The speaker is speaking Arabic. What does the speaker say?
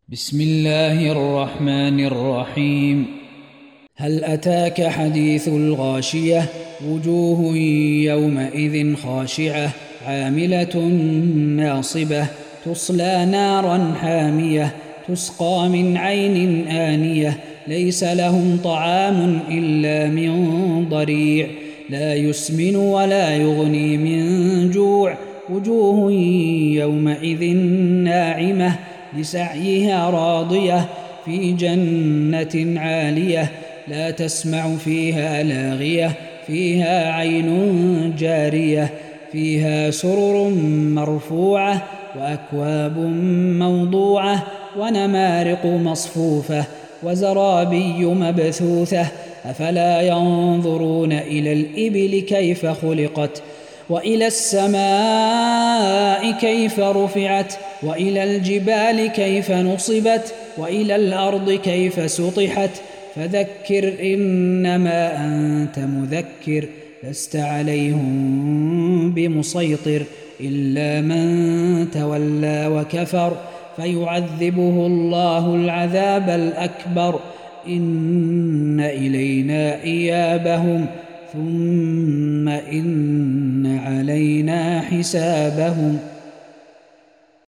بسم الله الرحمن الرحيم. هل أتاك حديث الغاشية؟ وجوه يومئذ خاشعة عاملة ناصبة تصلى نارا حامية تسقى من عين آنية ليس لهم طعام إلا من ضريع لا يسمن ولا يغني من جوع وجوه يومئذ ناعمة لسعيها راضية في جنة عالية لا تسمع فيها لاغية فيها عين جارية فيها سرر مرفوعة وأكواب موضوعة ونمارق مصفوفة وزرابي مبثوثة أفلا ينظرون إلى الإبل كيف خلقت وإلى السماء كيف رفعت وإلى الجبال كيف نصبت وإلى الأرض كيف سطحت فذكر إنما أنت مذكر لست عليهم بمسيطر إلا من تولى وكفر فيعذبه الله العذاب الأكبر إن إلينا إيابهم ثم إن علينا حسابهم.